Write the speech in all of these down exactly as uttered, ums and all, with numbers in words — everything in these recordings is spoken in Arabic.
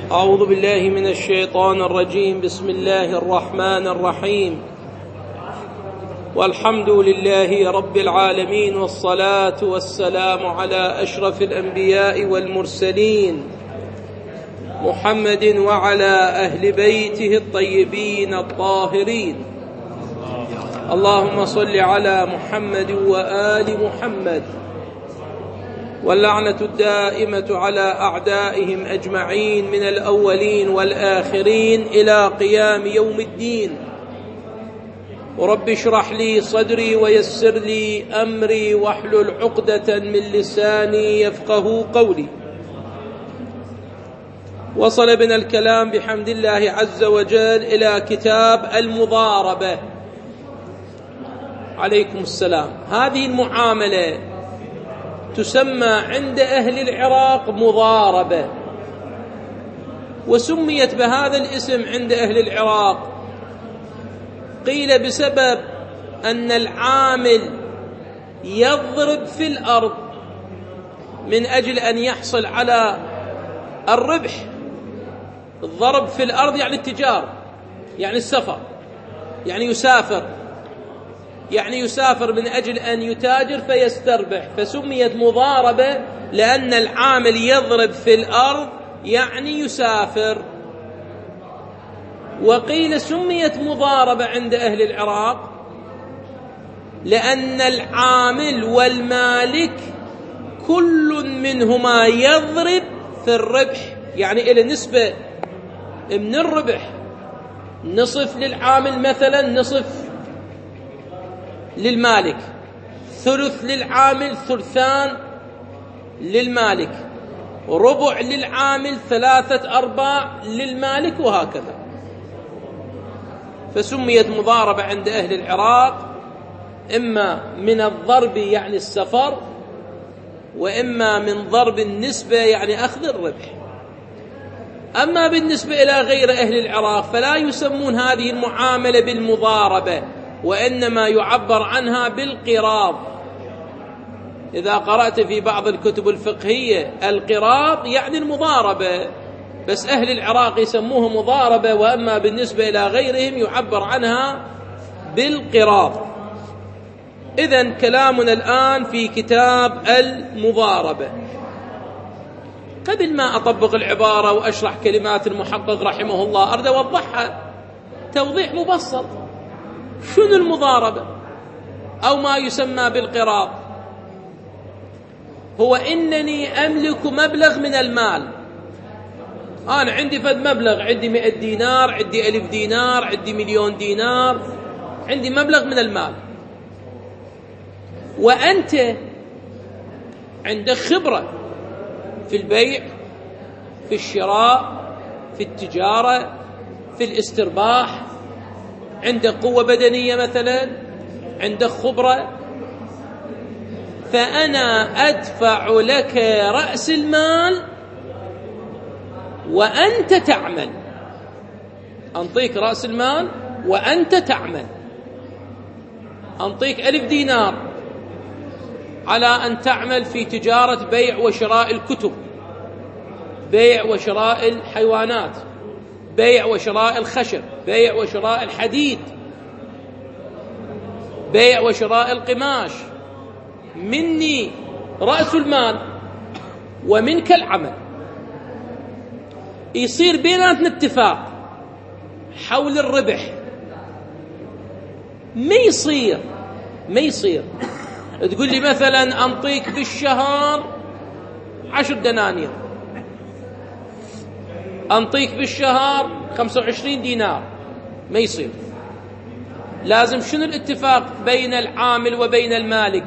أعوذ بالله من الشيطان الرجيم. بسم الله الرحمن الرحيم. والحمد لله رب العالمين، والصلاة والسلام على أشرف الأنبياء والمرسلين محمد وعلى أهل بيته الطيبين الطاهرين. اللهم صل على محمد وآل محمد، واللعنة الدائمة على أعدائهم أجمعين من الأولين والآخرين إلى قيام يوم الدين. ورب اشرح لي صدري ويسر لي أمري واحلل عقدة من لساني يفقه قولي. وصل بنا الكلام بحمد الله عز وجل إلى كتاب المضاربة. عليكم السلام. هذه المعاملة تسمى عند أهل العراق مضاربة، وسميت بهذا الاسم عند أهل العراق قيل بسبب أن العامل يضرب في الأرض من أجل أن يحصل على الربح. الضرب في الأرض يعني التجارة، يعني السفر، يعني يسافر، يعني يسافر من أجل أن يتاجر فيستربح، فسميت مضاربة لأن العامل يضرب في الأرض يعني يسافر. وقيل سميت مضاربة عند أهل العراق لأن العامل والمالك كل منهما يضرب في الربح، يعني إلى نسبة من الربح، نصف للعامل مثلا، نصف للمالك، ثلث للعامل، ثلثان للمالك، ربع للعامل، ثلاثة أرباع للمالك، وهكذا. فسميت مضاربة عند أهل العراق إما من الضرب يعني السفر، وإما من ضرب النسبة يعني أخذ الربح. أما بالنسبة إلى غير أهل العراق فلا يسمون هذه المعاملة بالمضاربة، وإنما يعبر عنها بالقراض. إذا قرأت في بعض الكتب الفقهية القراض يعني المضاربة، بس أهل العراق يسموها مضاربة، وأما بالنسبة إلى غيرهم يعبر عنها بالقراض. إذن كلامنا الآن في كتاب المضاربة. قبل ما أطبق العبارة وأشرح كلمات المحقق رحمه الله أريد أوضحها توضيح مبسط. شنو المضاربة أو ما يسمى بالقراض؟ هو إنني أملك مبلغ من المال. أنا عندي فد مبلغ، عندي مئة دينار، عندي ألف دينار، عندي مليون دينار، عندي مبلغ من المال، وأنت عندك خبرة في البيع، في الشراء، في التجارة، في الاسترباح، عندك قوة بدنية مثلا، عندك خبرة، فأنا أدفع لك رأس المال وأنت تعمل. أنطيك رأس المال وأنت تعمل. أنطيك ألف دينار على أن تعمل في تجارة بيع وشراء الكتب، بيع وشراء الحيوانات، بيع وشراء الخشب، بيع وشراء الحديد، بيع وشراء القماش. مني رأس المال ومنك العمل. يصير بيناتنا اتفاق حول الربح. ما يصير ما يصير تقول لي مثلا أنطيك بالشهر عشر دنانير، أنطيك بالشهر خمسة وعشرين دينار. ما يصير. لازم شنو الاتفاق بين العامل وبين المالك؟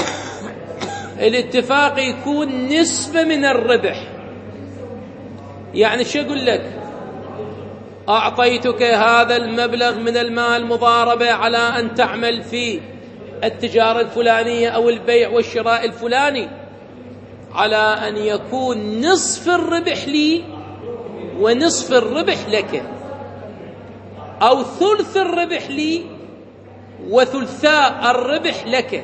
الاتفاق يكون نسبة من الربح. يعني شو أقول لك؟ أعطيتك هذا المبلغ من المال مضاربة على أن تعمل في التجارة الفلانية أو البيع والشراء الفلاني، على أن يكون نصف الربح لي ونصف الربح لك، أو ثلث الربح لي وثلثاء الربح لك،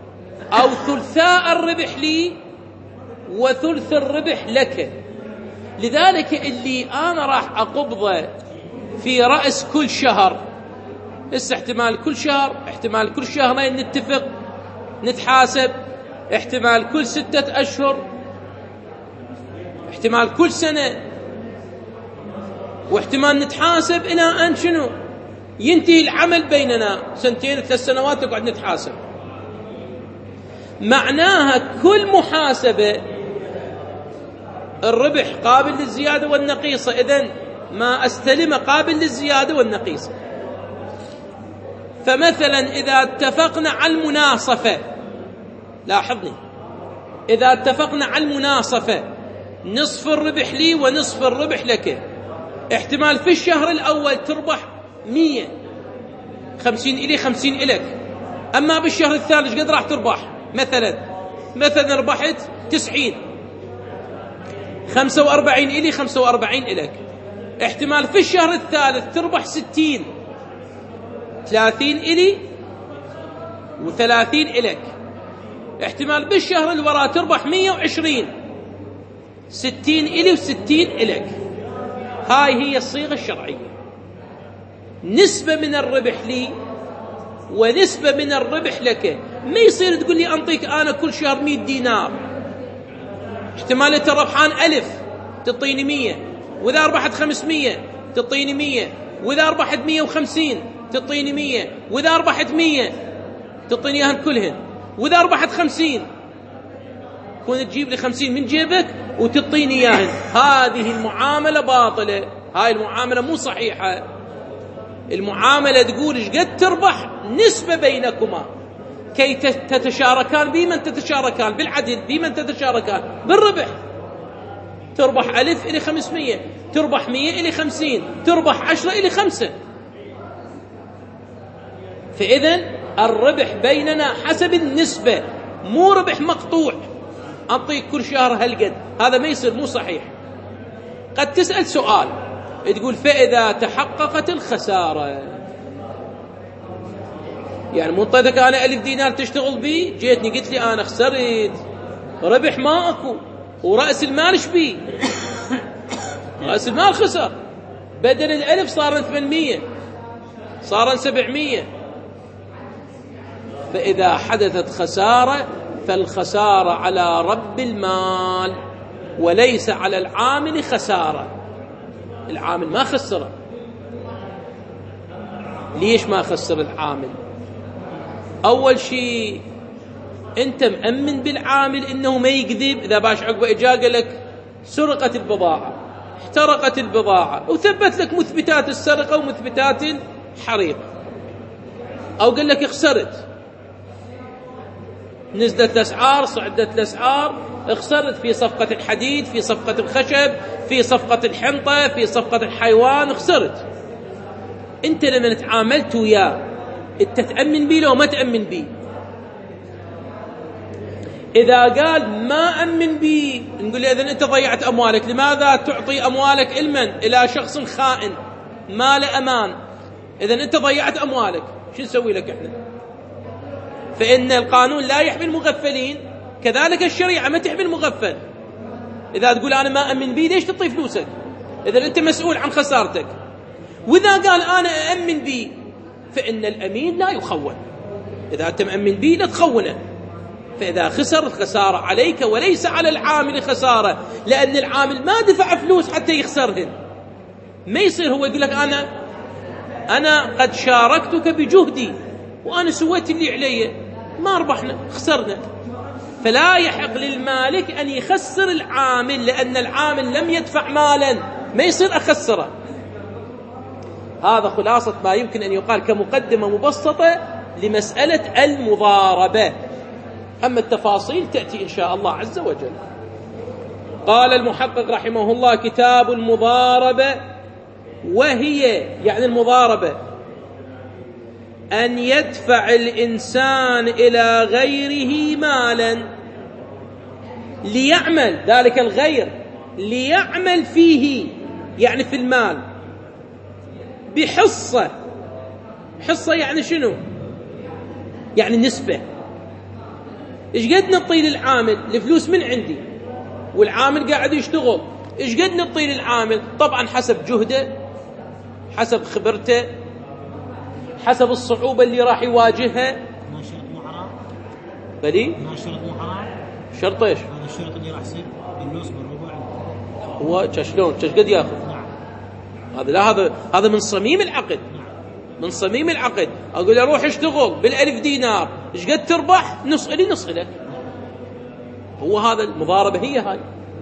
أو ثلثاء الربح لي وثلث الربح لك. لذلك اللي أنا راح أقبضه في رأس كل شهر، هسه احتمال كل شهر، احتمال كل شهرين نتفق نتحاسب، احتمال كل ستة أشهر، احتمال كل سنة، واحتمال نتحاسب إلى أن شنو ينتهي العمل بيننا، سنتين ثلاث سنوات نقعد نتحاسب. معناها كل محاسبة الربح قابل للزيادة والنقيصة، إذن ما أستلمه قابل للزيادة والنقيصة. فمثلا إذا اتفقنا على المناصفة، لاحظني، إذا اتفقنا على المناصفة نصف الربح لي ونصف الربح لك، احتمال في الشهر الأول تربح مية، خمسين إلي خمسين إلك، أما بالشهر الثالث قد راح تربح؟ مثلا مثلا ربحت تسعين، خمسة وأربعين إلي خمسة وأربعين إلك، احتمال في الشهر الثالث تربح ستين، ثلاثين إلي وثلاثين إلك، احتمال بالشهر الوراء تربح مية وعشرين، ستين إلي وستين إلك. هاي هي الصيغة الشرعية، نسبة من الربح لي ونسبة من الربح لك. ما يصير تقول لي أنطيك أنا كل شهر مئة دينار، احتمال أنت ربحان ألف تعطيني مية، وإذا ربحت خمسمية تعطيني مية، وإذا ربحت مية وخمسين تعطيني مية، وإذا ربحت مية تعطيني إياهن كلهن، وإذا ربحت خمسين كون تجيب لي خمسين من جيبك وتعطيني إياهن. هذه المعاملة باطلة، هاي المعاملة مو صحيحة. المعاملة تقول إيش قد تربح نسبة بينكما كي تتشاركان بمن تتشاركان بالعدل، بمن تتشاركان بالربح. تربح ألف إلى خمسمية، تربح مية إلى خمسين، تربح عشرة إلى خمسة. فإذن الربح بيننا حسب النسبة، مو ربح مقطوع أعطيك كل شهر هالقد، هذا ما يصير، مو صحيح. قد تسأل سؤال تقول فإذا تحققت الخسارة، يعني منطقتك أنا ألف دينار تشتغل بي، جيتني قلت لي أنا خسرت، ربح ما أكو، ورأس المال شبي؟ رأس المال خسر، بدل الألف صار ثمانمية، صار سبعمية. فإذا حدثت خسارة فالخسارة على رب المال وليس على العامل خسارة. العامل ما خسر. ليش ما خسر العامل؟ أول شيء أنت مأمن بالعامل إنه ما يكذب. إذا باش عقبه إجا قال لك سرقت البضاعة، احترقت البضاعة، وثبت لك مثبتات السرقة ومثبتات الحريق، أو قال لك خسرت، نزلت الأسعار، صعدت الأسعار، خسرت في صفقة الحديد، في صفقة الخشب، في صفقة الحنطة، في صفقة الحيوان، خسرت. أنت لما تعاملت وياه أنت تأمن بيه لو ما تأمن بيه؟ إذا قال ما أمن بيه نقول له إذن أنت ضيعت أموالك. لماذا تعطي أموالك إلمن إلى شخص خائن ما له أمان؟ إذن أنت ضيعت أموالك، شو نسوي لك إحنا؟ فإن القانون لا يحمي المغفلين، كذلك الشريعة ما تحمي المغفل. إذا تقول أنا ما أمن بيه ليش تعطي فلوسك؟ إذن أنت مسؤول عن خسارتك. وإذا قال أنا أأمن بيه فإن الأمين لا يخون، إذا أنت مأمن بيه لا تخونه. فإذا خسر الخسارة عليك وليس على العامل خسارة، لأن العامل ما دفع فلوس حتى يخسرهن. ما يصير هو يقول لك أنا أنا قد شاركتك بجهدي وأنا سويت اللي علي، ما ربحنا خسرنا. فلا يحق للمالك أن يخسر العامل، لأن العامل لم يدفع مالا، ما يصير أخسره. هذا خلاصة ما يمكن أن يقال كمقدمة مبسطة لمسألة المضاربة. أما التفاصيل تأتي إن شاء الله عز وجل. قال المحقق رحمه الله: كتاب المضاربة، وهي يعني المضاربة أن يدفع الإنسان إلى غيره مالا ليعمل، ذلك الغير ليعمل فيه، يعني في المال، بحصة. حصة يعني شنو؟ يعني نسبة. إيش قد نعطي للعامل؟ الفلوس من عندي والعامل قاعد يشتغل، إيش قد نعطي للعامل؟ طبعا حسب جهده، حسب خبرته، حسب الصعوبة اللي راح يواجهها. ما شرط مو حرام؟ بلي؟ ما شرط مو حرام؟ شرط ايش؟ هذا الشرط اللي راح يصير بالنص بالربع. هو شلون؟ ايش قد ياخذ؟ نعم. هذا لا، هذا هذا من صميم العقد. من صميم العقد. اقول له روح اشتغل بالألف دينار، ايش قد تربح؟ نص لي نص لك. هو هذا المضاربة هي هاي.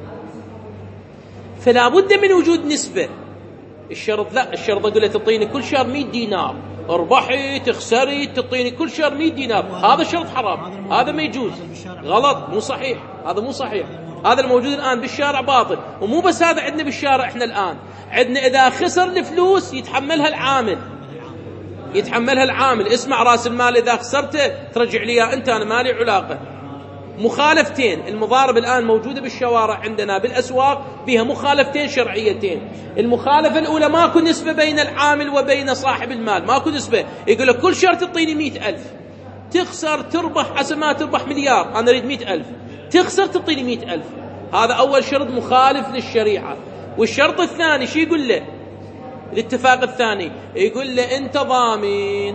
فلا بد من وجود نسبة. الشرط لا، الشرط اقول له تعطيني كل شهر مئة دينار، اربحي تخسري تعطيني كل شهر مئة دينار، هذا شرط حرام، هذا ما يجوز، غلط، مو صحيح، هذا مو صحيح. هذا الموجود الآن بالشارع باطل. ومو بس هذا عندنا بالشارع، احنا الآن عندنا إذا خسر الفلوس يتحملها العامل، يتحملها العامل. اسمع، راس المال إذا خسرته ترجع لي أنت، أنا مالي علاقة. مخالفتين المضاربة الآن موجودة بالشوارع عندنا بالأسواق، فيها مخالفتين شرعيتين. المخالفة الأولى ماكو نسبة بين العامل وبين صاحب المال، ماكو نسبة. يقول لك كل شهر تعطيني مئة ألف، تخسر تربح حسب ما تربح مليار، أنا أريد مئة ألف، تخسر تعطيني مئة ألف. هذا أول شرط مخالف للشريعة. والشرط الثاني شو يقول له؟ الاتفاق الثاني يقول له أنت ضامن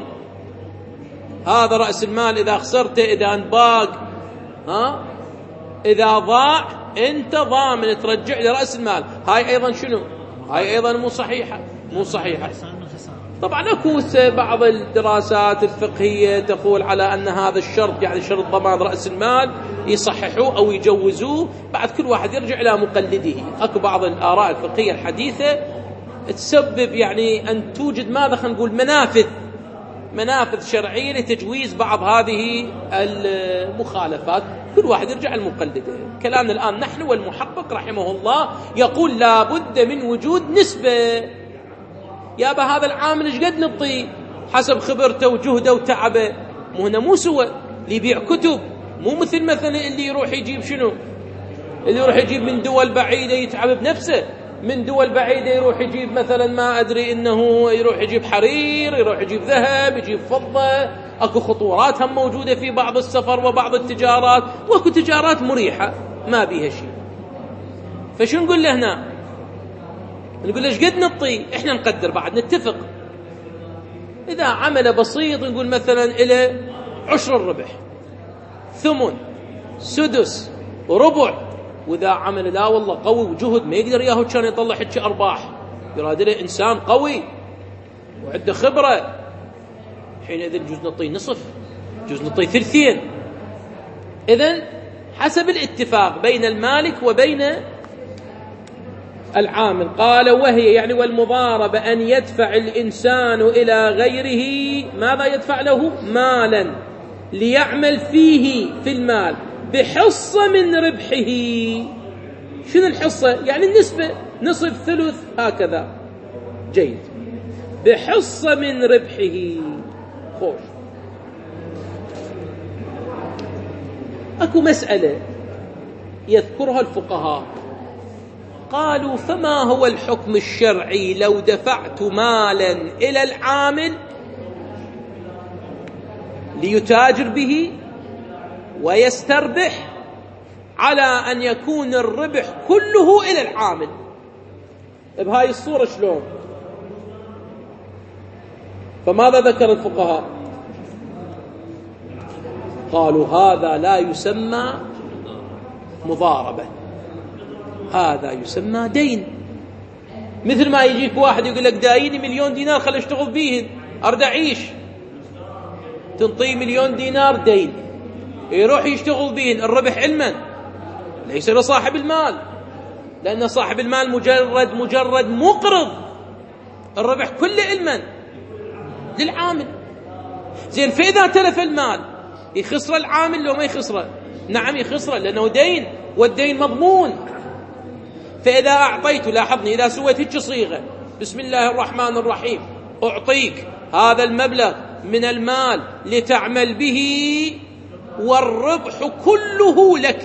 هذا رأس المال، إذا خسرته، إذا انباق، ها، إذا ضاع، أنت ضامن ترجع لي رأس المال. هاي أيضا شنو؟ هاي أيضا مو صحيحة، مو صحيحة. طبعا أكو بعض الدراسات الفقهية تقول على أن هذا الشرط، يعني شرط ضمان رأس المال، يصححوه أو يجوزوه، بعد كل واحد يرجع إلى مقلده. أكو بعض الآراء الفقهية الحديثة تسبب يعني أن توجد ماذا خلينا نقول منافذ منافذ شرعية لتجويز بعض هذه المخالفات. كل واحد يرجع المقلده. كلامنا الآن نحن والمحقق رحمه الله يقول لا بد من وجود نسبة. يابا هذا العامل ايش قد نعطيه؟ حسب خبرته وجهده وتعبه. مو هنا مو سوى اللي يبيع كتب، مو مثل مثلا اللي يروح يجيب شنو، اللي يروح يجيب من دول بعيدة يتعب بنفسه، من دول بعيدة يروح يجيب مثلا ما أدري إنه يروح يجيب حرير، يروح يجيب ذهب، يجيب فضة. أكو خطورات هم موجودة في بعض السفر وبعض التجارات، وأكو تجارات مريحة ما بيها شيء. فشو نقول له هنا؟ نقول له ايش قد نعطيه؟ احنا نقدر بعد نتفق. إذا عمل بسيط نقول مثلا إلى عشر الربح، ثمن، سدس، ربع. وإذا عمل لا والله قوي وجهد ما يقدر ياهو كان يطلع حتى أرباح، يراد له إنسان قوي وعنده خبرة، حينئذ يجوز نعطيه نصف، يجوز نعطيه ثلثين. إذن حسب الاتفاق بين المالك وبين العامل. قال وهي يعني والمضاربة أن يدفع الإنسان إلى غيره، ماذا يدفع له؟ مالا ليعمل فيه في المال بحصة من ربحه. شنو الحصة؟ يعني النسبة، نصف، ثلث، هكذا. جيد. بحصة من ربحه. خوش. أكو مسألة يذكرها الفقهاء، قالوا فما هو الحكم الشرعي لو دفعت مالا إلى العامل ليتاجر به ويستربح، على أن يكون الربح كله إلى العامل؟ بهاي الصورة شلون؟ فماذا ذكر الفقهاء؟ قالوا هذا لا يسمى مضاربة، هذا يسمى دين. مثل ما يجيك واحد يقول لك دايني مليون دينار خل اشتغل بيهن أرد أعيش، تنطيه مليون دينار دين، يروح يشتغل بيهن، الربح علما ليس لصاحب المال، لأن صاحب المال مجرد مجرد مقرض، الربح كله علما للعامل. زين، فإذا تلف المال يخسر العامل لو ما يخسره؟ نعم يخسره، لأنه دين والدين مضمون. فإذا أعطيته، لاحظني، إذا سويت هيك صيغة بسم الله الرحمن الرحيم، أعطيك هذا المبلغ من المال لتعمل به والربح كله لك،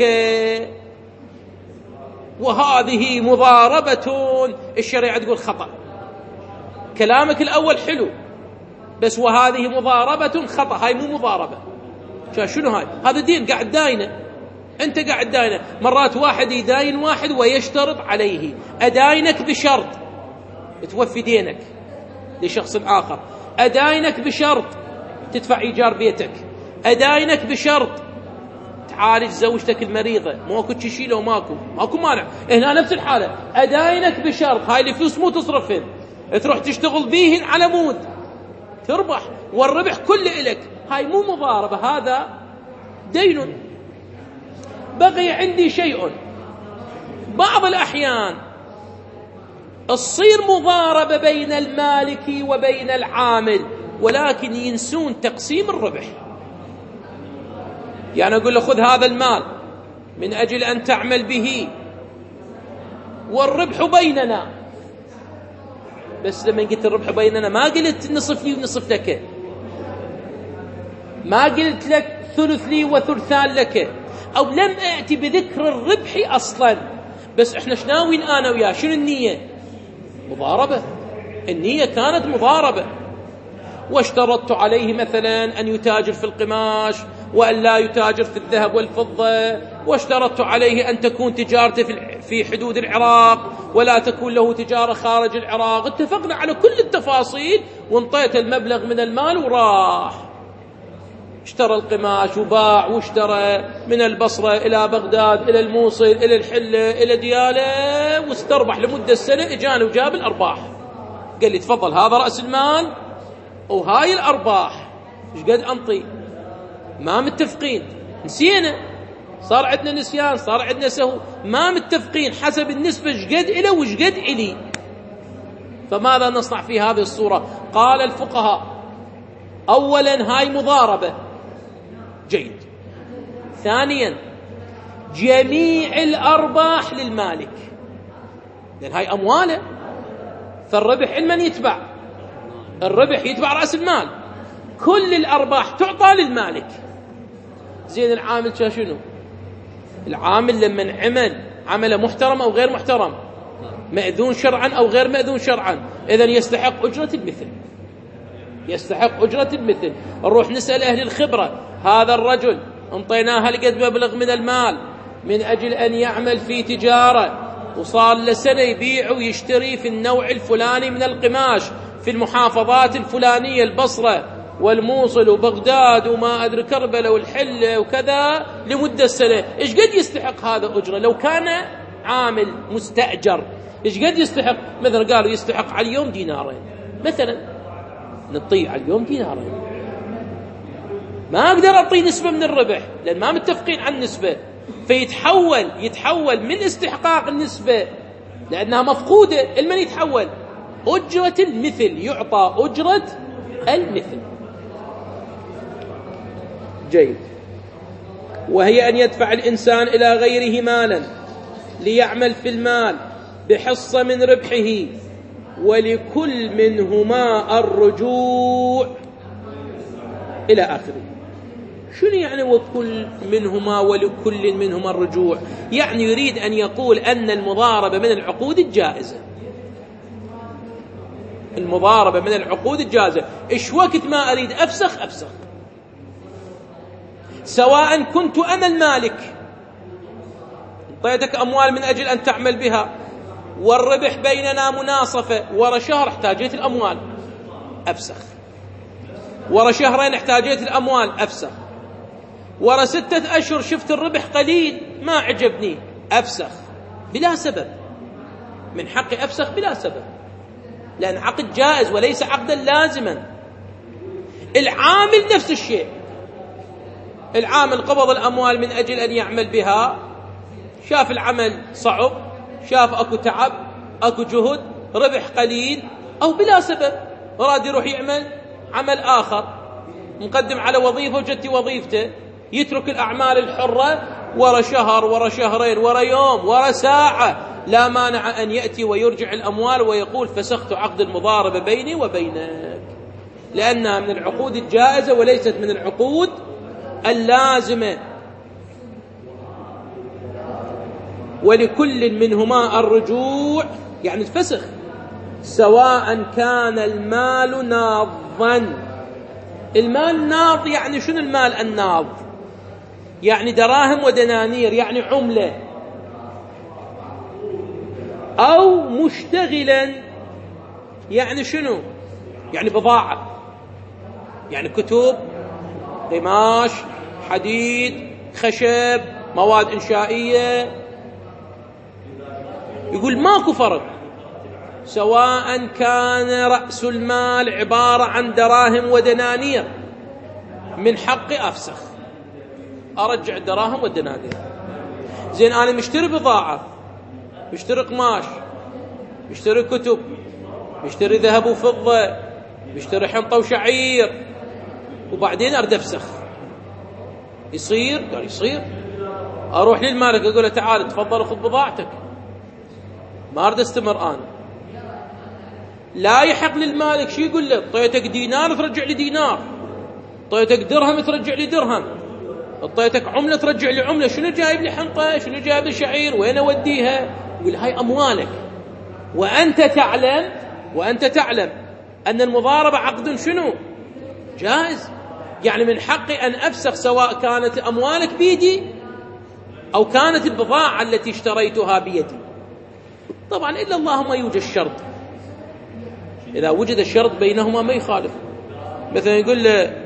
وهذه مضاربة، الشريعة تقول خطأ. كلامك الأول حلو، بس وهذه مضاربة خطأ، هاي مو مضاربة. شنو هاي؟ هذا دين قاعد داينه، أنت قاعد داينه. مرات واحد يداين واحد ويشترط عليه، أداينك بشرط توفي دينك لشخص آخر، أداينك بشرط تدفع إيجار بيتك، أداينك بشرط تعالج زوجتك المريضة، ماكو تشيله وماكو ماكو مانع. هنا نفس الحالة، أداينك بشرط هاي الفلوس مو تصرفهن، تروح تشتغل بيهن على مود تربح والربح كله إلك. هاي مو مضاربة، هذا دين. بقي عندي شيء، بعض الأحيان تصير مضاربة بين المالك وبين العامل ولكن ينسون تقسيم الربح. يعني أقول له خذ هذا المال من أجل أن تعمل به والربح بيننا، بس لما قلت الربح بيننا ما قلت نصف لي ونصف لك، ما قلت لك ثلث لي وثلثان لك، أو لم أأتي بذكر الربح أصلا. بس إحنا شناوين أنا وياه؟ شنو النية؟ مضاربة. النية كانت مضاربة. واشترطت عليه مثلا أن يتاجر في القماش وأن لا يتاجر في الذهب والفضة، واشترطت عليه أن تكون تجارته في حدود العراق ولا تكون له تجارة خارج العراق. اتفقنا على كل التفاصيل وانطيت المبلغ من المال وراح اشترى القماش وباع واشترى من البصرة إلى بغداد إلى الموصل إلى الحلة إلى ديالى واستربح لمدة سنة. اجاني وجاب الأرباح، قال لي تفضل هذا رأس المال وهاي الأرباح، ايش قد أنطي؟ ما متفقين، نسينا، صار عندنا نسيان، صار عندنا سهو، ما متفقين حسب النسبة ايش قد إله وايش قد إلي. فماذا نصنع في هذه الصورة؟ قال الفقهاء أولا هاي مضاربة، جيد. ثانيا جميع الأرباح للمالك، لأن هاي أمواله، فالربح لمن يتبع؟ الربح يتبع رأس المال، كل الأرباح تعطى للمالك. زين العامل شنو؟ العامل لمن عمل عمل محترم أو غير محترم، مأذون شرعا أو غير مأذون شرعا، إذن يستحق أجرة المثل، يستحق أجرة المثل. نروح نسأل أهل الخبرة، هذا الرجل انطيناه لقد مبلغ من المال من أجل أن يعمل في تجارة وصار لسنة يبيع ويشتري في النوع الفلاني من القماش في المحافظات الفلانية، البصرة والموصل وبغداد وما أدري كربلاء والحلة وكذا لمدة سنة. إيش قد يستحق هذا أجرة؟ لو كان عامل مستأجر إيش قد يستحق؟ مثلا قالوا يستحق على اليوم دينارين مثلا، نطيع على اليوم دينارين، ما أقدر أعطي نسبة من الربح لأن ما متفقين عن النسبة، فيتحول يتحول من استحقاق النسبة لأنها مفقودة المن يتحول أجرة المثل، يعطى أجرة المثل. جيد. وهي أن يدفع الإنسان إلى غيره مالا ليعمل في المال بحصة من ربحه ولكل منهما الرجوع إلى آخره. شنو يعني وكل منهما ولكل منهما الرجوع؟ يعني يريد أن يقول أن المضاربة من العقود الجائزة، المضاربة من العقود الجائزة. إيش وقت ما أريد أفسخ أفسخ، سواء كنت أنا المالك أعطيتك أموال من أجل أن تعمل بها والربح بيننا مناصفة، ورا شهر احتاجيت الأموال أفسخ، ورا شهرين احتاجيت الأموال أفسخ، ورا ستة أشهر شفت الربح قليل ما عجبني أفسخ بلا سبب، من حقي أفسخ بلا سبب لأن عقد جائز وليس عقدا لازما. العامل نفس الشيء، العامل قبض الأموال من أجل أن يعمل بها، شاف العمل صعب، شاف أكو تعب أكو جهد، ربح قليل أو بلا سبب، راد يروح يعمل عمل آخر، مقدم على وظيفة وجدت وظيفته، يترك الأعمال الحرة، ورا شهر ورا شهرين ورا يوم ورا ساعة لا مانع أن يأتي ويرجع الأموال ويقول فسخت عقد المضاربة بيني وبينك، لأنها من العقود الجائزة وليست من العقود اللازمة. ولكل منهما الرجوع يعني الفسخ، سواء كان المال ناضا. المال ناض يعني شنو المال الناض؟ يعني دراهم ودنانير يعني عملة، أو مشتغلا يعني شنو؟ يعني بضاعة، يعني كتب، قماش، حديد، خشب، مواد إنشائية. يقول ماكو فرق، سواء كان رأس المال عبارة عن دراهم ودنانير، من حقي أفسخ، أرجع الدراهم والدنانير. زين أنا مشتري بضاعة، مشتري قماش، مشتري كتب، مشتري ذهب وفضة، مشتري حنطة وشعير، وبعدين أرد أفسخ، يصير؟ قال يصير. أروح للمالك أقول له تعال تفضل أخذ بضاعتك، ما أرد استمر أنا. لا يحق للمالك شي يقول له طيتك دينار ترجع لي دينار، طيتك درهم ترجع لي درهم، طيتك عملة ترجع لي عملة. شنو جايب لي حنطة؟ شنو جايب لي شعير؟ وين أوديها؟ يقول هاي أموالك، وأنت تعلم وأنت تعلم أن المضاربة عقد شنو؟ جائز. يعني من حقي أن أفسخ سواء كانت أموالك بيدي أو كانت البضاعة التي اشتريتها بيدي. طبعا إلا اللهم يوجد الشرط، إذا وجد الشرط بينهما ما يخالف. مثلا يقول له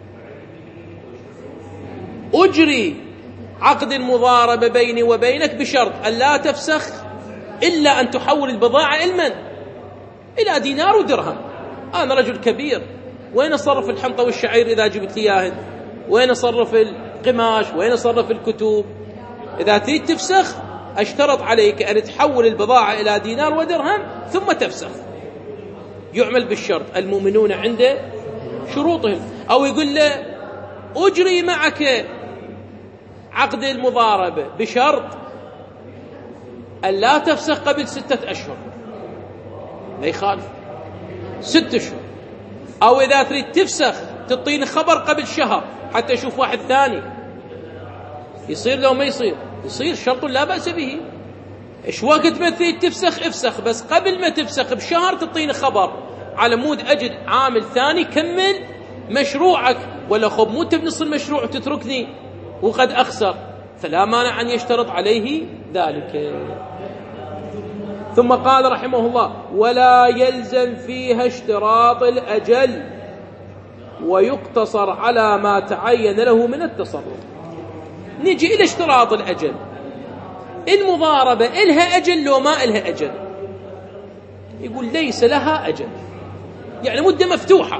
أجري عقد المضاربة بيني وبينك بشرط أن لا تفسخ إلا أن تحول البضاعة إلى من؟ إلى دينار ودرهم. أنا رجل كبير، وين أصرف الحنطة والشعير إذا جبت لي إياهن؟ وين أصرف القماش؟ وين أصرف الكتب؟ إذا تريد تفسخ أشترط عليك أن تحول البضاعة إلى دينار ودرهم ثم تفسخ. يعمل بالشرط، المؤمنون عند شروطهم. أو يقول له أجري معك عقد المضاربة بشرط أن لا تفسخ قبل ستة أشهر، لا يخالف، ستة أشهر. أو إذا تريد تفسخ تعطيني خبر قبل شهر حتى أشوف واحد ثاني. يصير لو ما يصير؟ يصير، شرط لا بأس به. إيش وقت ما تريد تفسخ افسخ، بس قبل ما تفسخ بشهر تعطيني خبر على مود أجد عامل ثاني كمل مشروعك، ولا خب مو انت بنص المشروع وتتركني وقد أخسر، فلا مانع أن يشترط عليه ذلك. ثم قال رحمه الله ولا يلزم فيها اشتراط الأجل، ويقتصر على ما تعين له من التصرف. نجي إلى اشتراط الأجل. المضاربة إلها أجل لو ما إلها أجل؟ يقول ليس لها أجل، يعني مدة مفتوحة،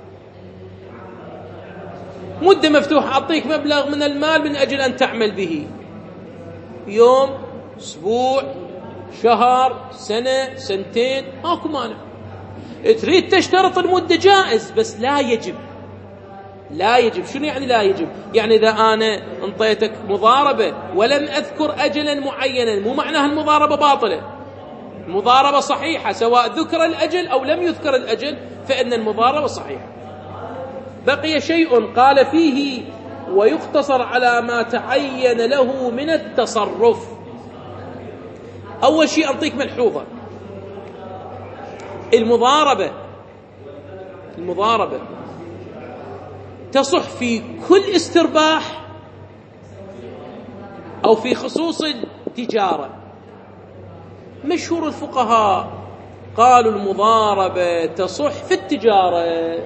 مدة مفتوحة، أعطيك مبلغ من المال من أجل أن تعمل به، يوم، أسبوع، شهر، سنة، سنتين، ماكو مانع. تريد تشترط المدة جائز، بس لا يجب. لا يجب. شنو يعني لا يجب؟ يعني إذا أنا انطيتك مضاربة ولم أذكر أجلا معينا، مو معناها المضاربة باطلة، المضاربة صحيحة، سواء ذكر الأجل أو لم يذكر الأجل فإن المضاربة صحيحة. بقي شيء قال فيه ويقتصر على ما تعين له من التصرف. أول شيء أعطيك ملحوظة، المضاربة المضاربة تصح في كل استرباح أو في خصوص التجارة. مشهور الفقهاء قالوا المضاربة تصح في التجارة،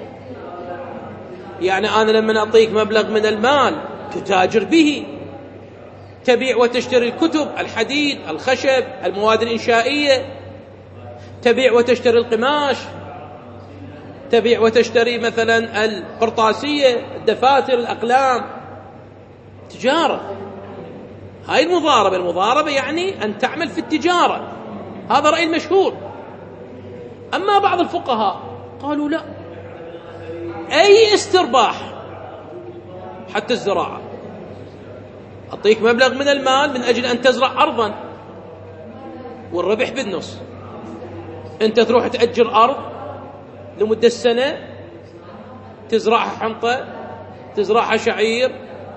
يعني أنا لما أعطيك مبلغ من المال تتاجر به، تبيع وتشتري الكتب، الحديد، الخشب، المواد الإنشائية، تبيع وتشتري القماش، تبيع وتشتري مثلا القرطاسية، الدفاتر، الأقلام، تجارة. هاي المضاربة. المضاربة يعني أن تعمل في التجارة، هذا رأي المشهور. أما بعض الفقهاء قالوا لا، أي استرباح حتى الزراعة، أعطيك مبلغ من المال من أجل أن تزرع أرضا والربح بالنص، أنت تروح تأجر أرض لمدة سنة، تزرعها حنطة، تزرعها شعير،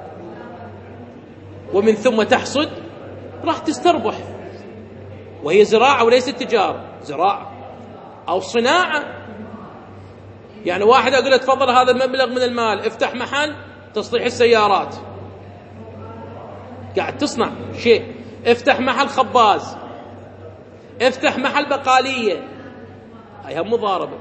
ومن ثم تحصد، راح تستربح، وهي زراعة وليست تجارة، زراعة أو صناعة. يعني واحد أقول له تفضل هذا المبلغ من المال افتح محل تصليح السيارات، قاعد تصنع شيء، افتح محل خباز، افتح محل بقالية، هاي هم مضاربة.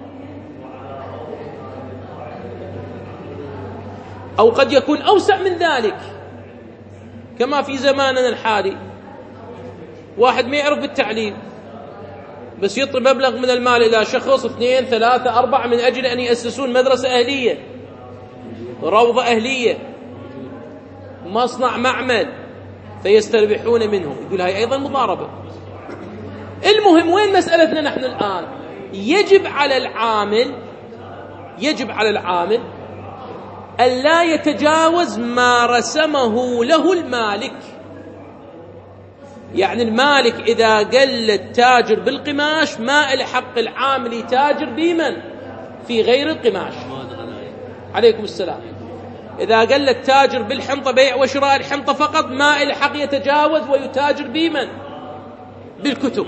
أو قد يكون أوسع من ذلك، كما في زماننا الحالي واحد ما يعرف بالتعليم بس يعطي مبلغ من المال إلى شخص اثنين ثلاثة أربعة من أجل أن يأسسون مدرسة أهلية، روضة أهلية، مصنع، معمل، فيستربحون منه. يقول هاي أيضا مضاربة. المهم وين مسألتنا نحن الآن؟ يجب على العامل يجب على العامل ألا يتجاوز ما رسمه له المالك. يعني المالك إذا قال التاجر بالقماش ما إلى حق العامل يتاجر بمن؟ في غير القماش. عليكم السلام. إذا قال التاجر بالحنطة بيع وشراء الحنطة فقط ما إلى حق يتجاوز ويتاجر بمن؟ بالكتب.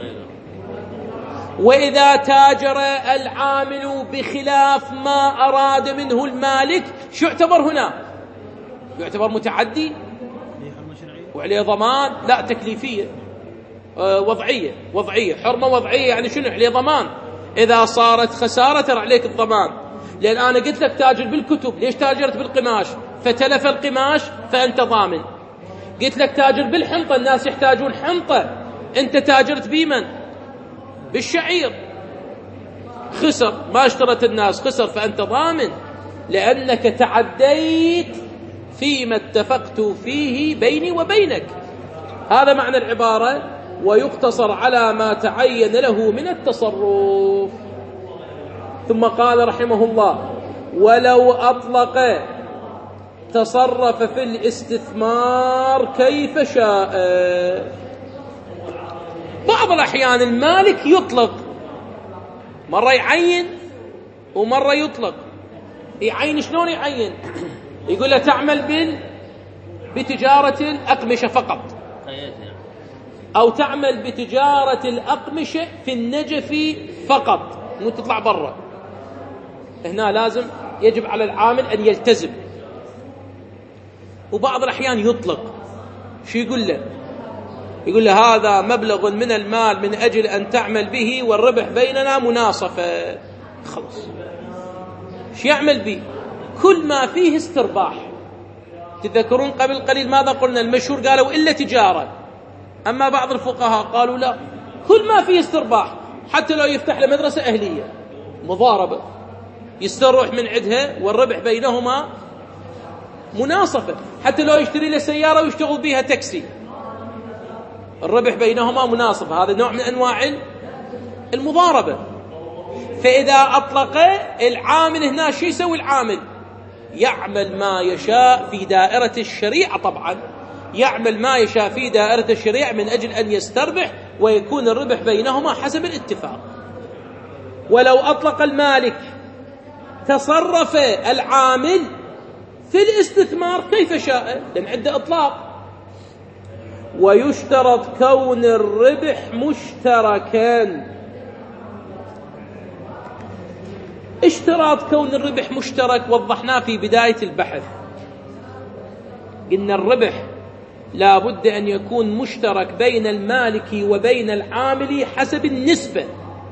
وإذا تاجر العامل بخلاف ما أراد منه المالك شو يعتبر هنا؟ يعتبر متعدي وعليه ضمان؟ لا، تكليفية، أه وضعية وضعية حرمة وضعية. يعني شنو؟ عليه ضمان. إذا صارت خسارة ترى عليك الضمان. لأن أنا قلت لك تاجر بالكتب، ليش تاجرت بالقماش؟ فتلف القماش فأنت ضامن. قلت لك تاجر بالحنطة، الناس يحتاجون حنطة، أنت تاجرت بمن؟ بالشعير، خسر، ما اشترت الناس، خسر، فأنت ضامن لأنك تعديت فيما اتفقت فيه بيني وبينك. هذا معنى العبارة. ويقتصر على ما تعين له من التصرف. ثم قال رحمه الله: ولو أطلق تصرف في الاستثمار كيف شاء. بعض الأحيان المالك يطلق، مرة يعين ومرة يطلق. يعين شلون يعين؟ يقول له تعمل بال بتجارة الأقمشة فقط، أو تعمل بتجارة الأقمشة في النجف فقط، مو تطلع برا. هنا لازم يجب على العامل أن يلتزم. وبعض الأحيان يطلق. شو يقول له؟ يقول له هذا مبلغ من المال من أجل أن تعمل به والربح بيننا مناصفة. خلاص، شو يعمل به؟ كل ما فيه استرباح. تذكرون قبل قليل ماذا قلنا؟ المشهور قالوا إلا تجارة. أما بعض الفقهاء قالوا لا، كل ما فيه استرباح، حتى لو يفتح له مدرسة أهلية مضاربة، يستروح من عندها والربح بينهما مناصفة. حتى لو يشتري له سيارة ويشتغل بها تاكسي، الربح بينهما مناصفة. هذا نوع من أنواع المضاربة. فإذا أطلق العامل هنا شو يسوي العامل؟ يعمل ما يشاء في دائرة الشريعة. طبعا يعمل ما يشاء في دائرة الشريعة من أجل أن يستربح ويكون الربح بينهما حسب الاتفاق. ولو أطلق المالك تصرف العامل في الاستثمار كيف شاء، لأن عنده إطلاق. ويشترط كون الربح مشتركا. اشتراط كون الربح مشترك وضحناه في بداية البحث. إن الربح لا بد أن يكون مشترك بين المالك وبين العامل حسب النسبة.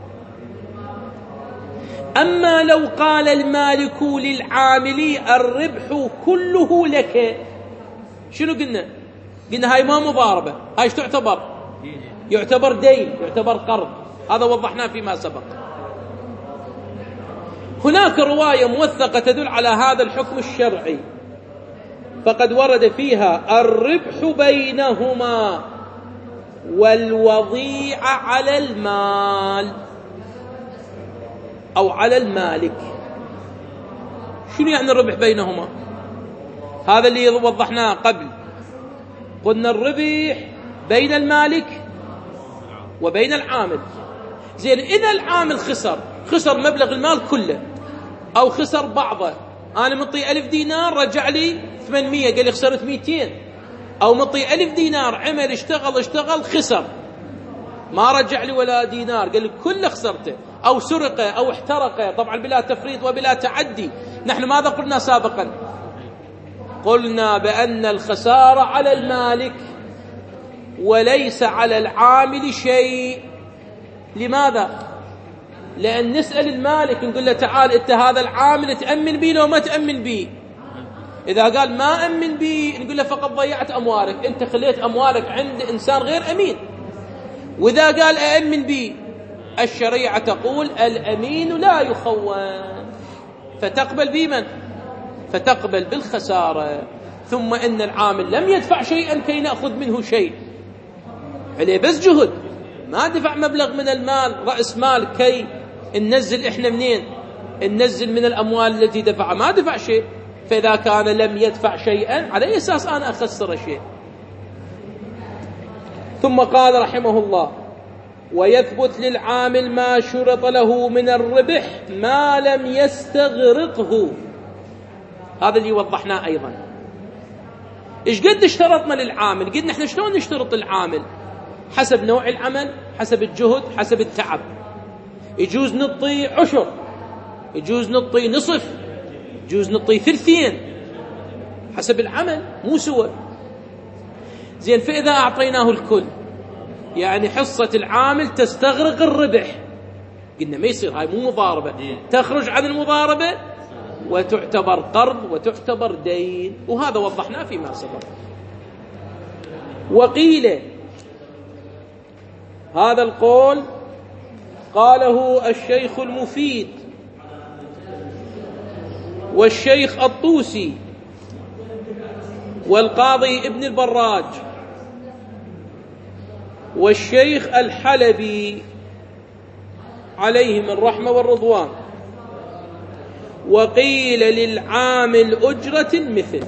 أما لو قال المالك للعامل الربح كله لك، شنو قلنا؟ قلنا هاي ما مضاربة، هاي ايش تعتبر؟ يعتبر دين، يعتبر قرض. هذا وضحناه فيما سبق. هناك رواية موثقة تدل على هذا الحكم الشرعي، فقد ورد فيها الربح بينهما والوضيعة على المال أو على المالك. شنو يعني الربح بينهما؟ هذا اللي وضحناه قبل. قلنا الربح بين المالك وبين العامل. زين، إذا العامل خسر خسر مبلغ المال كله أو خسر بعضه، أنا مطي ألف دينار رجع لي ثمانمية، قال لي خسرت مئتين. أو مطي ألف دينار عمل اشتغل اشتغل خسر ما رجع لي ولا دينار، قال لي كله خسرته. أو سرقة أو احترق، طبعا بلا تفريط وبلا تعدي. نحن ماذا قلنا سابقا؟ قلنا بأن الخسارة على المالك وليس على العامل شيء. لماذا؟ لأن نسأل المالك نقول له تعال أنت هذا العامل تأمن بي لو ما تأمن بي. إذا قال ما أمن بي نقول له فقط ضيعت أموالك، أنت خليت أموالك عند إنسان غير أمين. وإذا قال أأمن بي، الشريعة تقول الأمين لا يخون، فتقبل بمن؟ فتقبل بالخسارة. ثم إن العامل لم يدفع شيئا كي نأخذ منه شيء، عليه بس جهد، ما دفع مبلغ من المال رأس مال كي ننزل إحنا منين؟ ننزل من الأموال التي دفع، ما دفع شيء. فإذا كان لم يدفع شيئا على أي أساس أنا أخسر شيء؟ ثم قال رحمه الله: ويثبت للعامل ما شرط له من الربح ما لم يستغرقه. هذا اللي وضحناه أيضا. إيش قد اشترطنا للعامل؟ قد نحن شلون نشترط للعامل؟ حسب نوع العمل، حسب الجهد، حسب التعب. يجوز نعطي عشر، يجوز نعطي نصف، يجوز نعطي ثلثين، حسب العمل، مو سوى. زين، فإذا أعطيناه الكل يعني حصة العامل تستغرق الربح، قلنا ما يصير، هاي مو مضاربة، تخرج عن المضاربة وتعتبر قرض وتعتبر دين، وهذا وضحناه فيما سبق. وقيل هذا القول قاله الشيخ المفيد والشيخ الطوسي والقاضي ابن البراج والشيخ الحلبي عليهم الرحمة والرضوان. وقيل للعامل أجرة المثل.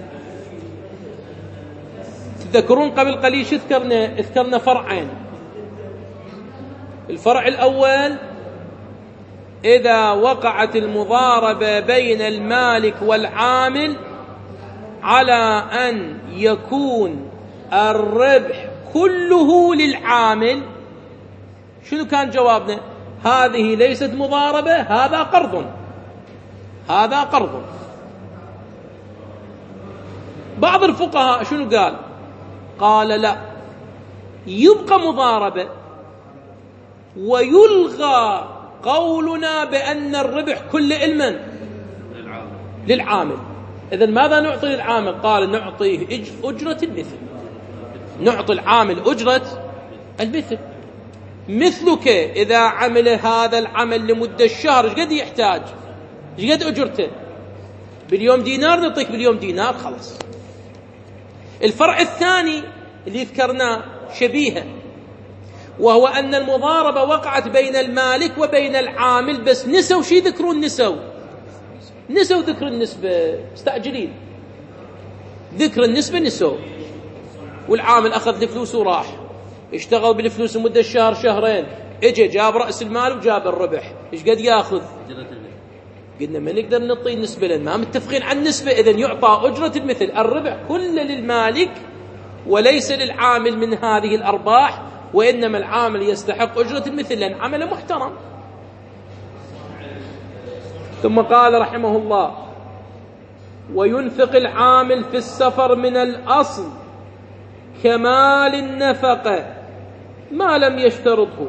تذكرون قبل قليل شو ذكرنا؟ ذكرنا فرعين. الفرع الأول: إذا وقعت المضاربة بين المالك والعامل على أن يكون الربح كله للعامل، شنو كان جوابنا؟ هذه ليست مضاربة، هذا قرض، هذا قرض. بعض الفقهاء شنو قال؟ قال لا، يبقى مضاربة ويلغى قولنا بأن الربح كله لمن؟ للعامل. للعامل. إذن ماذا نعطي للعامل؟ قال نعطيه أجرة المثل، نعطي العامل أجرة المثل. مثلك إذا عمل هذا العمل لمدة الشهر ايش قد يحتاج؟ ايش قد أجرته؟ باليوم دينار، نعطيك باليوم دينار، خلاص. الفرع الثاني اللي ذكرناه شبيهه، وهو أن المضاربة وقعت بين المالك وبين العامل، بس نسوا شي ذكرون، نسوا نسوا ذكر النسبة، مستعجلين، ذكر النسبة نسوا. والعامل أخذ الفلوس وراح اشتغل بالفلوس لمدة الشهر شهرين، اجى جاب رأس المال وجاب الربح، ايش قد ياخذ؟ قلنا ما نقدر نعطي النسبة لأن ما متفقين عن النسبة. إذن يعطى أجرة المثل، الربح كله للمالك وليس للعامل من هذه الأرباح، وإنما العامل يستحق أجرة المثل لأن عمله محترم. ثم قال رحمه الله: وينفق العامل في السفر من الأصل كمال النفقة ما لم يشترطه.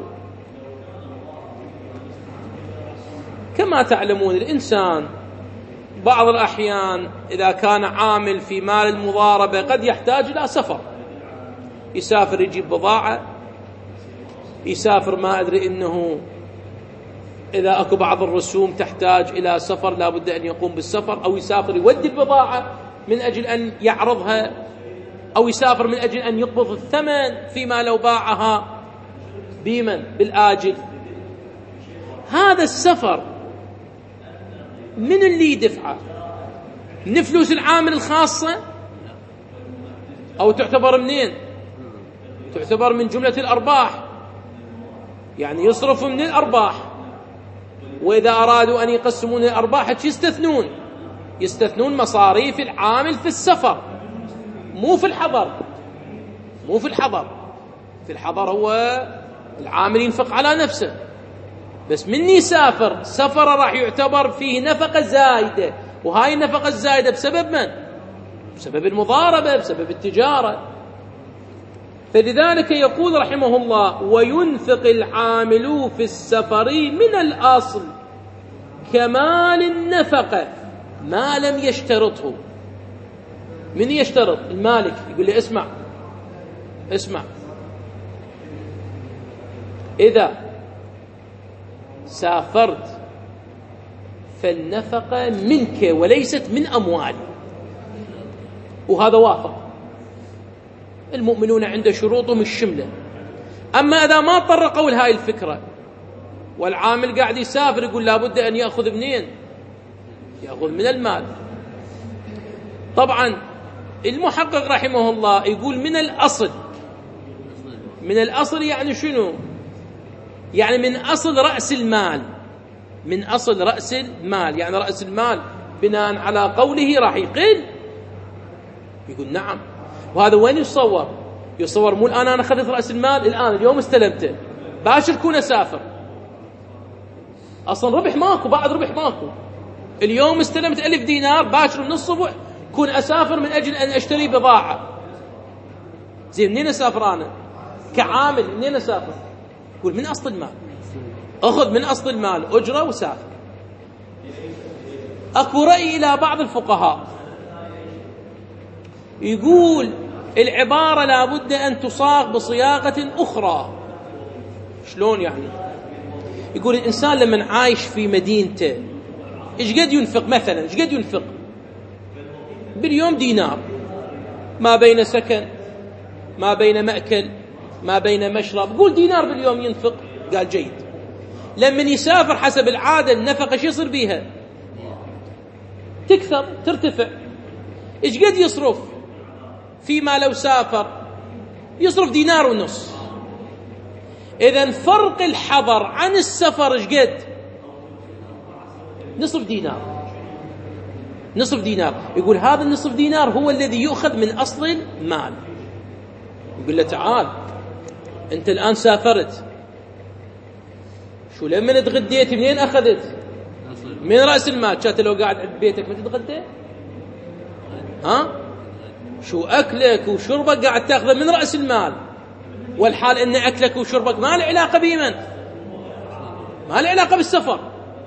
كما تعلمون الإنسان بعض الأحيان إذا كان عامل في مال المضاربة قد يحتاج إلى سفر، يسافر يجيب بضاعة، يسافر ما أدري إنه إذا أكو بعض الرسوم تحتاج إلى سفر لا بد أن يقوم بالسفر، أو يسافر يودي البضاعة من أجل أن يعرضها، أو يسافر من أجل أن يقبض الثمن فيما لو باعها بمن؟ بالآجل. هذا السفر من اللي يدفعه؟ من فلوس العامل الخاصة أو تعتبر منين؟ تعتبر من جملة الأرباح، يعني يصرف من الأرباح. وإذا أرادوا أن يقسمون الأرباح يستثنون يستثنون مصاريف العامل في السفر، مو في الحضر، مو في الحضر. في الحضر هو العامل ينفق على نفسه، بس من يسافر سفر راح يعتبر فيه نفقة زايدة، وهاي النفقة الزايدة بسبب من؟ بسبب المضاربة، بسبب التجارة. فلذلك يقول رحمه الله: وينفق العامل في السفر من الأصل كمال النفقة ما لم يشترطه. من يشترط؟ المالك. يقول لي: اسمع اسمع إذا سافرت فالنفقة منك وليست من أموالي. وهذا وافق، المؤمنون عند شروطهم الشملة. أما إذا ما طرقوا لهاي الفكرة والعامل قاعد يسافر، يقول لابد أن يأخذ منين؟ يأخذ من المال. طبعا المحقق رحمه الله يقول من الأصل. من الأصل يعني شنو؟ يعني من أصل رأس المال. من أصل رأس المال يعني رأس المال بناء على قوله راح يقل. يقول نعم. وهذا وين يصور؟ يصور مو الآن أنا أخذت رأس المال، الآن اليوم استلمته، باشر كون أسافر. أصلا ربح ماكو، بعد ربح ماكو. اليوم استلمت ألف دينار، باشر من الصبح كون أسافر من أجل أن أشتري بضاعة. زين، منين أسافر أنا كعامل؟ منين أسافر؟ يقول من أصل المال. أخذ من أصل المال أجرة وسافر. أكو رأي إلى بعض الفقهاء يقول العبارة لابد أن تصاغ بصياغة أخرى. شلون يعني؟ يقول الإنسان لمن عايش في مدينته إيش قد ينفق؟ مثلا إيش قد ينفق باليوم؟ دينار، ما بين سكن، ما بين مأكل، ما بين مشرب. قول دينار باليوم ينفق. قال جيد. لمن يسافر حسب العادة النفقة شو يصير بيها؟ تكثر، ترتفع. إيش قد يصرف؟ فيما لو سافر يصرف دينار ونص. إذن فرق الحضر عن السفر إيش قد؟ نصف دينار. نصف دينار. يقول هذا النصف دينار هو الذي يؤخذ من أصل المال. يقول له تعال أنت الآن سافرت، شو لما تغديت منين أخذت؟ من رأس المال. كانت لو قاعد عند بيتك ما تتغدى؟ ها؟ شو أكلك وشربك قاعد تأخذه من رأس المال، والحال أن أكلك وشربك ما له علاقة بمن؟ ما له علاقة بالسفر.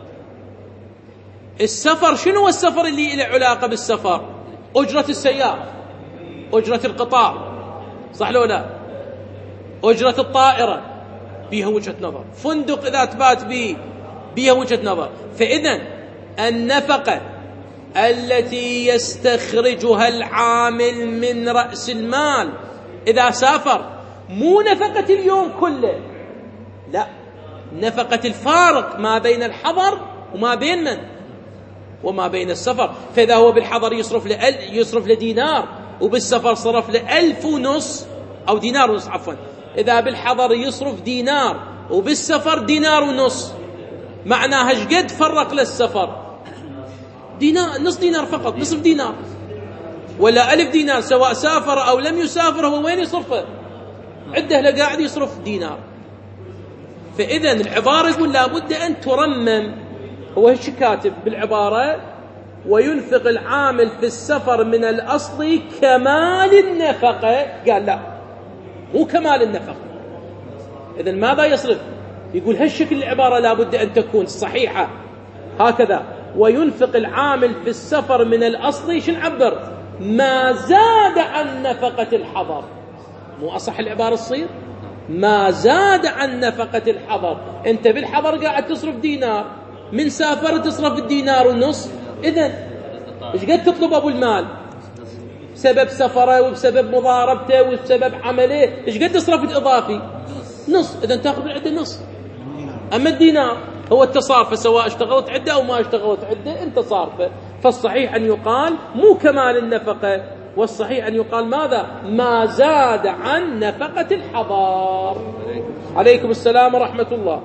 السفر شنو هو السفر اللي له علاقة بالسفر؟ أجرة السيارة، أجرة القطار، صح لو لا؟ أجرة الطائرة بيها وجهة نظر، فندق إذا تبات به بيها وجهة نظر. فإذن النفقة التي يستخرجها العامل من رأس المال إذا سافر مو نفقة اليوم كله، لا، نفقة الفارق ما بين الحضر وما بين من؟ وما بين السفر. فإذا هو بالحضر يصرف لأل يصرف لدينار، وبالسفر صرف لألف ونص أو دينار ونص عفوا. إذا بالحضر يصرف دينار وبالسفر دينار ونص، معناها ايش قد فرق للسفر؟ دينار، نص دينار فقط، نصف دينار ولا ألف دينار، سواء سافر أو لم يسافر هو وين يصرفه؟ عده لقاعد يصرف دينار. فإذا العبارة يقول لابد أن ترمم. هو ايش كاتب بالعبارة؟ وينفق العامل في السفر من الأصل كمال النفقة. قال لا، مو كمال النفقة. إذن ماذا يصرف؟ يقول هالشكل العبارة لابد أن تكون صحيحة هكذا. وينفق العامل في السفر من الأصل شو نعبر؟ ما زاد عن نفقة الحضر. مو أصح العبارة تصير؟ ما زاد عن نفقة الحضر. أنت بالحضر قاعد تصرف دينار، من سافر تصرف الدينار والنص. إذن إيش قد تطلب أبو المال بسبب سفره وبسبب مضاربته وبسبب عمله؟ إيش قد تصرف إضافي؟ نص. إذن تأخذ من عدة نص. أما الدينار هو التصارفة، سواء اشتغلت عدة أو ما اشتغلت عدة أنت صارفة. فالصحيح أن يقال مو كمال النفقة، والصحيح أن يقال ماذا؟ ما زاد عن نفقة الحضار. عليكم السلام ورحمة الله.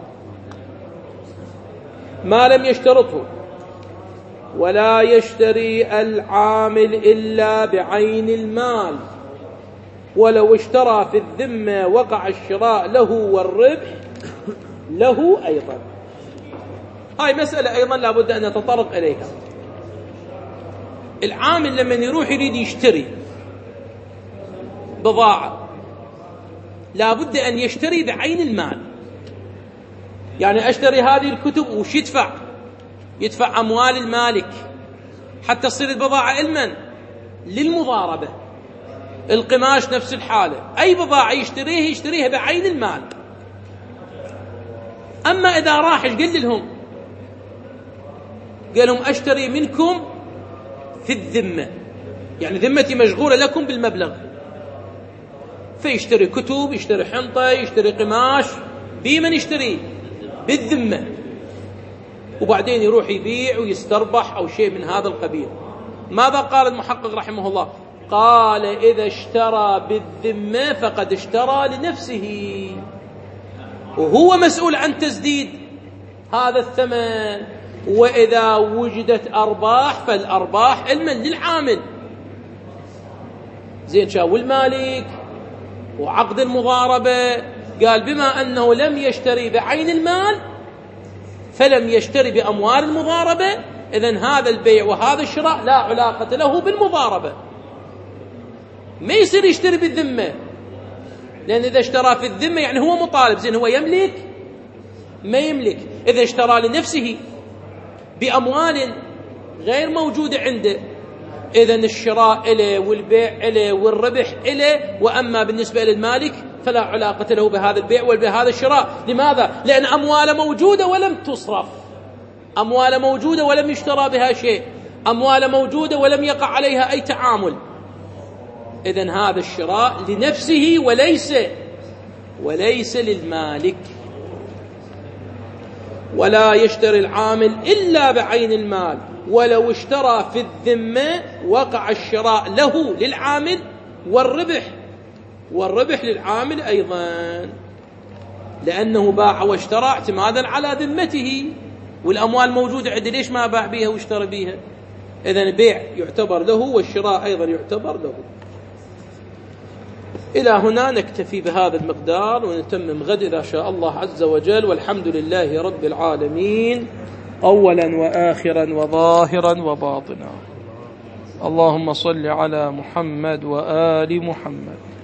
ما لم يشترطه. ولا يشتري العامل إلا بعين المال، ولو اشترى في الذمة وقع الشراء له والربح له أيضا. هاي مسألة أيضا لابد أن نتطرق إليها. العامل لما يروح يريد يشتري بضاعة لا بد أن يشتري بعين المال. يعني أشتري هذه الكتب وش يدفع؟ يدفع أموال المالك حتى تصير البضاعة علما للمضاربة. القماش نفس الحالة، أي بضاعة يشتريها يشتريها بعين المال. أما إذا راح ايش قال لهم؟ قال لهم أشتري منكم في الذمة، يعني ذمتي مشغولة لكم بالمبلغ، فيشتري كتب، يشتري حنطة، يشتري قماش، بمن يشتري؟ بالذمة، وبعدين يروح يبيع ويستربح أو شيء من هذا القبيل. ماذا قال المحقق رحمه الله؟ قال إذا اشترى بالذمة فقد اشترى لنفسه، وهو مسؤول عن تسديد هذا الثمن. وإذا وجدت أرباح فالأرباح علما للعامل. زين، شاو المالك وعقد المضاربة قال بما أنه لم يشتري بعين المال فلم يشتري بأموال المضاربة، إذن هذا البيع وهذا الشراء لا علاقة له بالمضاربة. ما يصير يشتري بالذمة، لأن إذا اشترى في الذمة يعني هو مطالب. زين، هو يملك؟ ما يملك. إذا اشترى لنفسه بأموال غير موجودة عنده، إذن الشراء إله والبيع إله والربح إله. وأما بالنسبة للمالك فلا علاقة له بهذا البيع وبهذا الشراء. لماذا؟ لأن أموال موجودة ولم تصرف، أموال موجودة ولم يشترى بها شيء، أموال موجودة ولم يقع عليها أي تعامل. إذن هذا الشراء لنفسه وليس وليس للمالك. ولا يشتري العامل إلا بعين المال، ولو اشترى في الذمة وقع الشراء له للعامل والربح والربح للعامل أيضا، لأنه باع واشترى اعتمادا على ذمته، والأموال موجودة عنده، ليش ما باع بيها واشترى بيها؟ إذن البيع يعتبر له والشراء أيضا يعتبر له. إلى هنا نكتفي بهذا المقدار، ونتمم غد إذا شاء الله عز وجل. والحمد لله رب العالمين، أولا وآخرا وظاهرا وباطنا. اللهم صل على محمد وآل محمد.